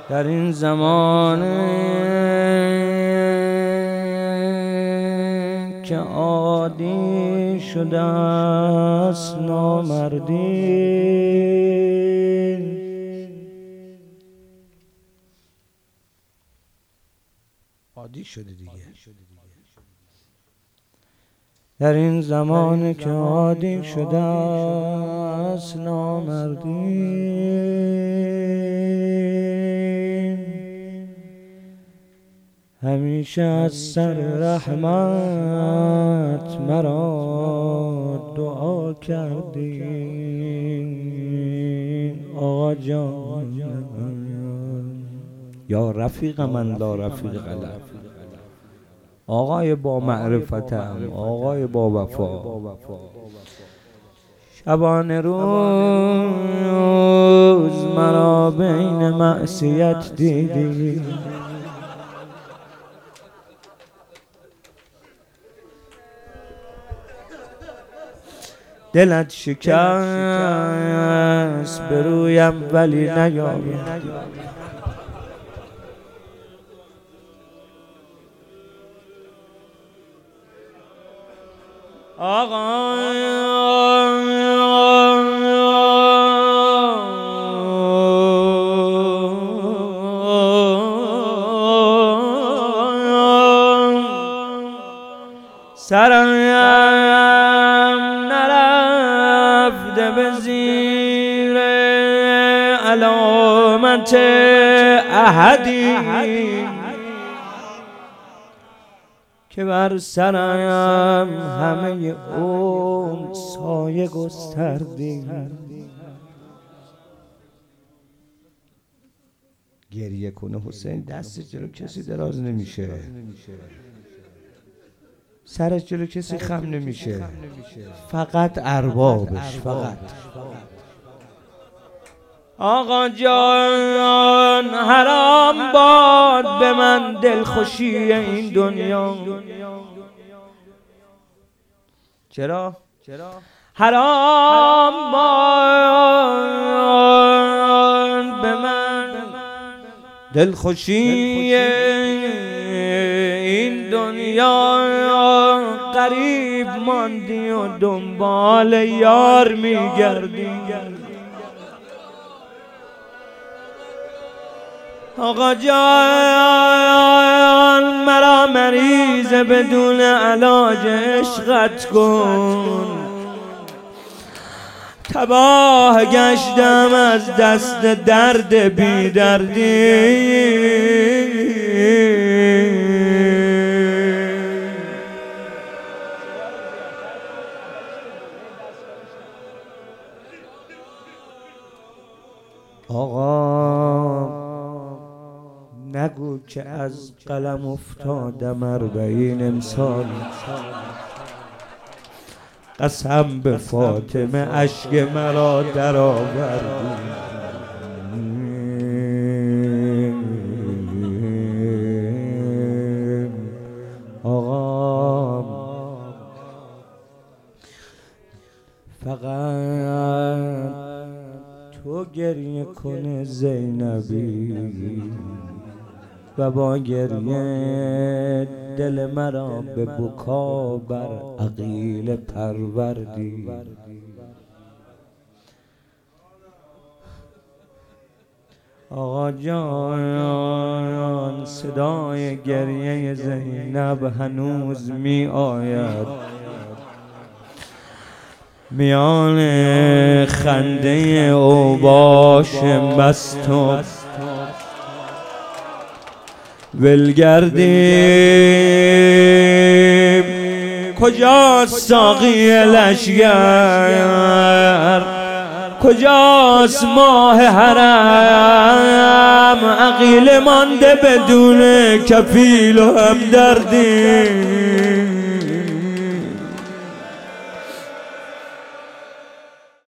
در این زمان که عادی شده است نامردی، عادی شده دیگه. در این زمان که عادی شده است نامردی، همیشه از سر رحمت مرا دعا کردی آقا جان. یا رفیق من لا رفیق له، آقای با معرفتم، آقای با وفا. شبانه روز مرا بین معصیت دیدی، دلت شکست به رویم ولی نیامد. آقا سرم نرفته به زیر علامت احدی که بر سرم همه عمر سایه گستردی. گریه کنه حسین دست جلو کسی دراز نمیشه، سرش جلو کسی خم نمیشه، فقط اربابش. فقط آقا جان حرام باد به من دلخوشی این دنیا. چرا؟ حرام باد به من دلخوشی این دنیا. غریب ماندی و دنبال یار میگردی. آقا جان مرا مریض بدون علاج عشقت کن، تباه گشتم از دست درد بی دردی. آقا نگو که از قلم افتادم 40 امسال، قسم به فاطمه اشک مرا در آوردی. آقا فقط تو گریه کنه زینبی و با گریه دل مرا به بکا بر عقیل پروردی. آقا جان صدای گریه زینب هنوز می آید میان خنده اوباش مست و ولگردیم. کجاست ساقی لشگر، کجاست ماه حرم، عقیل مانده بدون کفیل و همدردی.